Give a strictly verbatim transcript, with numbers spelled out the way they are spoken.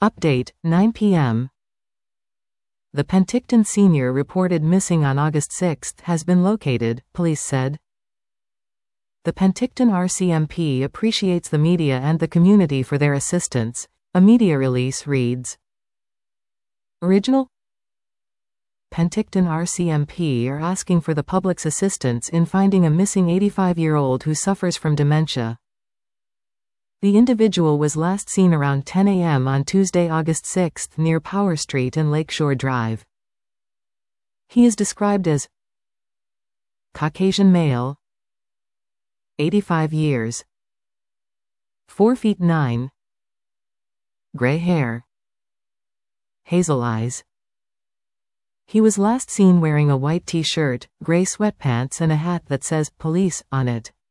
Update, nine p m The Penticton senior reported missing on August sixth has been located, police said. The Penticton R C M P appreciates the media and the community for their assistance, a media release reads. Original Penticton R C M P are asking for the public's assistance in finding a missing eighty-five-year-old who suffers from dementia. The individual was last seen around ten a m on Tuesday, August sixth near Power Street and Lakeshore Drive. He is described as Caucasian male, eighty-five years, four feet nine, gray hair, hazel eyes. He was last seen wearing a white t-shirt, gray sweatpants and a hat that says "Police" on it.